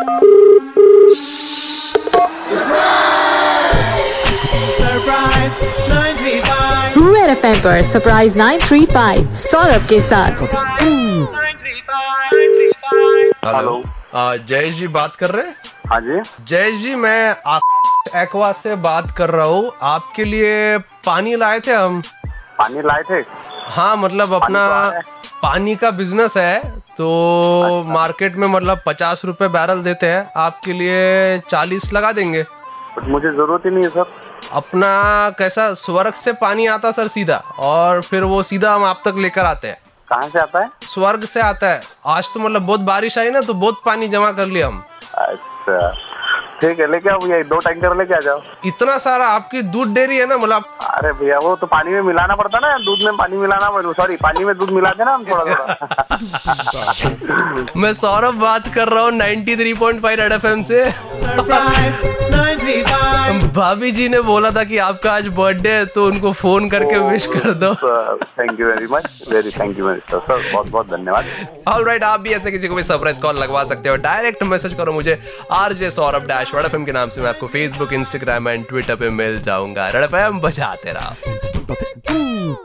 Red FM पर surprise 935 Saurabh के साथ। हेलो, जयेश जी बात कर रहे हैं? हाँ जी। जयेश जी, मैं एक्वा से बात कर रहा हूँ। आपके लिए पानी लाए थे हम। पानी लाए थे? हाँ, मतलब अपना पानी का बिजनेस है तो अच्छा। मार्केट में मतलब 50 रुपए बैरल देते हैं, आपके लिए 40 लगा देंगे। मुझे जरूरत ही नहीं है सर। अपना कैसा स्वर्ग से पानी आता सर सीधा, और फिर वो सीधा हम आप तक लेकर आते हैं। कहाँ से आता है? स्वर्ग से आता है। आज तो मतलब बहुत बारिश आई ना, तो बहुत पानी जमा कर लिया हम। अच्छा ठीक है, लेके आओ भैया, 2 टैंकर लेके आ जाओ। इतना सारा? आपकी दूध डेयरी है ना? मतलब अरे भैया वो तो पानी में मिलाना पड़ता ना, दूध में पानी मिलाना, सॉरी पानी में दूध मिलाते ना हम थोड़ा थोड़ा। मैं सौरभ बात कर रहा हूँ 93.5 रेड एफएम से। भाभी जी ने बोला था कि आपका आज बर्थडे है, तो उनको फोन करके विश कर दो। Thank you very much, thank you sir, बहुत बहुत धन्यवाद। ऑलराइट, आप भी ऐसे किसी को भी सरप्राइज कॉल लगवा सकते हो। डायरेक्ट मैसेज करो मुझे RJ सौरभ रेड एफएम के नाम से। मैं आपको फेसबुक, इंस्टाग्राम एंड ट्विटर पे मिल जाऊंगा। रेड एफएम बजाते रहो।